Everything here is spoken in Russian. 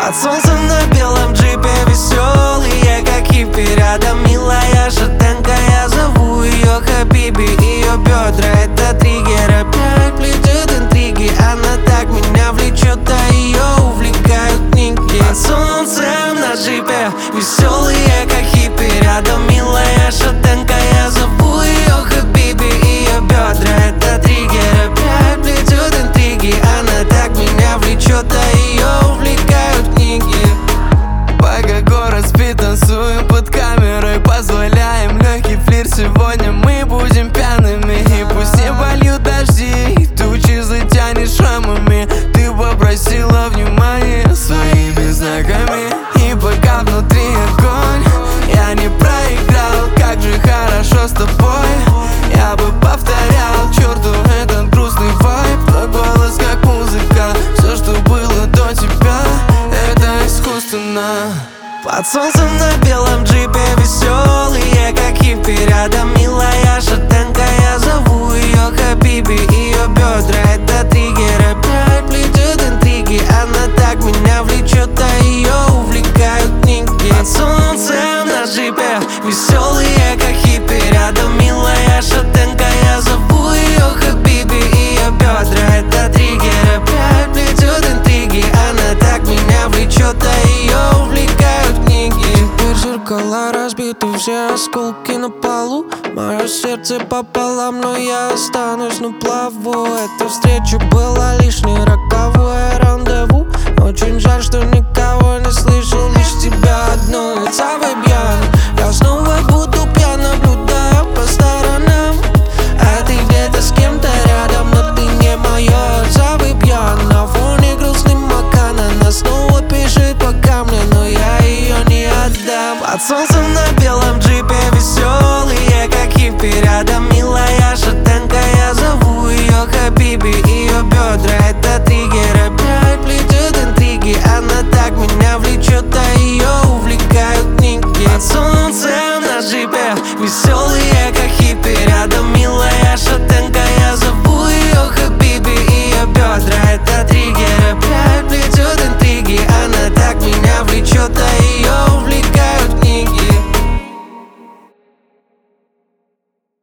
Под солнцем на белом джипе веселые, как хиппи. Рядом милая шатенка, я зову ее Хабиби. Ее бедра — это триггер, опять плетет интриги. Она так меня влечет, а ее увлекают книги. Под солнцем на джипе веселые, как хиппи. Рядом милая шатенка, я зову ее Хабиби. Ее бедра — это триггер, опять плетет интриги. Она так меня влечет, а ее увлекают книги. Пока город спит, танцуем под камерой, позволяем легкий флирт. Сегодня мы будем пьяными, и пусть не польют дожди, тучи затянет шрамами. Ты попросила внимания своими знаками, и пока внутри огонь, я не проиграл. Как же хорошо с тобой, я бы повторял. Черту этот грустный вайб, твой голос как музыка. Все, что было до тебя, это искусственно. Под солнцем на белом джипе веселые, как хиппи. Рядом милая шатенка, я зову ее Хабиби. Ее бедра — это триггер, опять плетет интриги. Она так меня влечет, а ее увлекают книги. Под солнцем на джипе веселые, как хиппи. Рядом милая шатенка, я зову ее Хабиби. Ее бедра — это триггер, опять плетет интриги. Она так меня влечет, а ее увлекают книги. Теперь зеркала разбиты, все осколки на полу. Мое сердце пополам, но я останусь на плаву. Эта встреча была лишней, роковое рандеву. Очень жаль, что никого не слышал, лишь тебя одну. It's Fabian. Я снова буду пьян, наблюдая по сторонам. А ты где-то с кем-то рядом, но ты не моя. It's Fabian. На фоне грустный макан, она снова пишет по камню, но я ее не отдам. Под солнцем на белом джипе веселые, как хиппи. Рядом милая шатенка, я зову ее Хабиби. Ее бедра — это